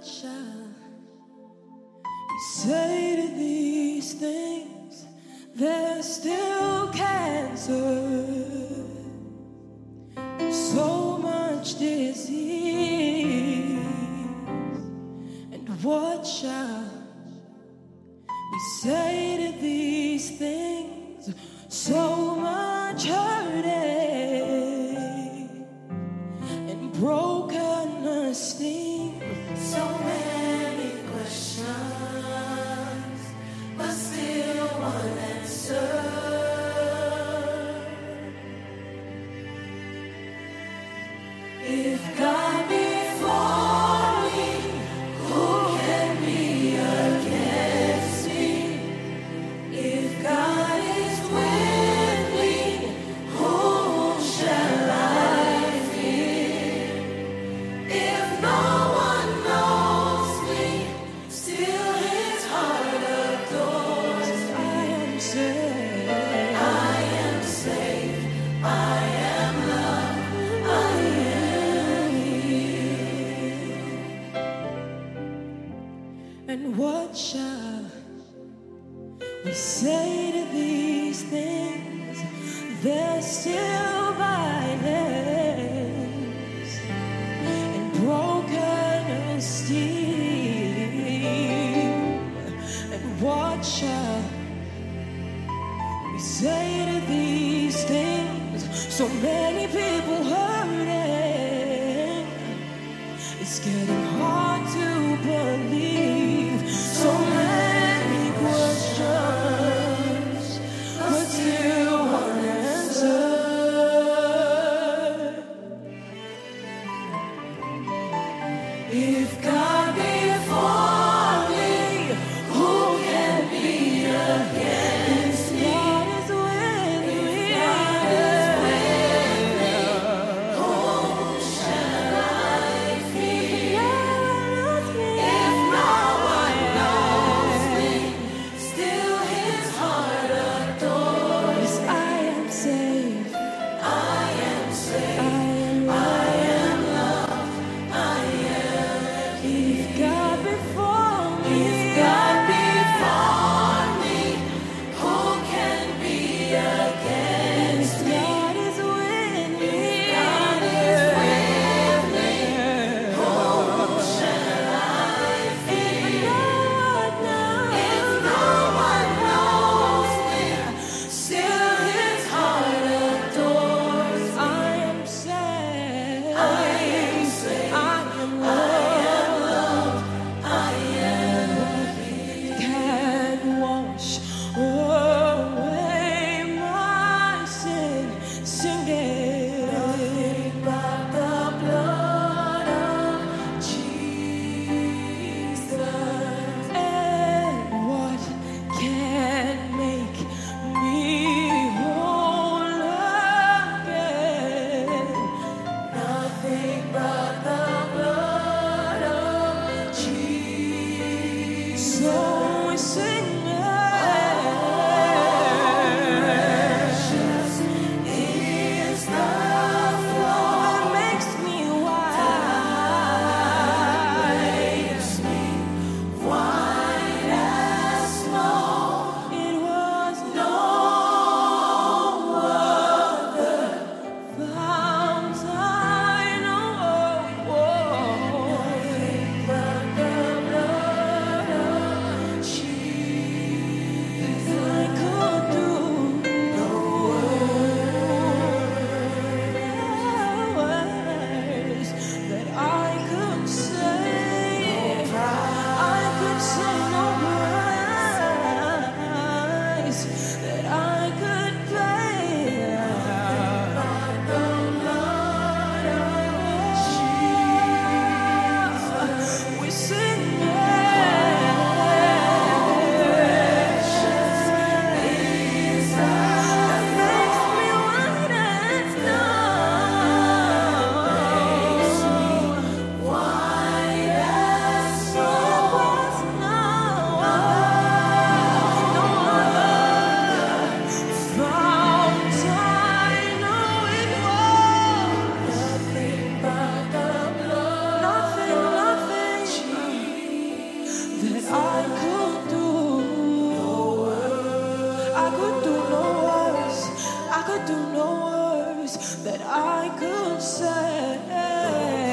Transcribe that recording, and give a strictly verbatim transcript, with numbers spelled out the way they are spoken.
shall we say to these things? There's still cancer, so much disease. And what shall we say to these things? So much hurting and broken esteem. So many questions, but still one answer. If God be for me, who can be against me? If God is with me, whom shall I fear? If no one knows me, still his heart adores me. I am saved. I am safe. I am loved. I am healed. And what shall we say to these things? There's still violence and broken esteem. And what shall we say to these things? So many people hurting, it's getting hard to believe. So many questions, but still one answer. If God be for me, who can be against me? God is with me. God is with me, do no words that I could say.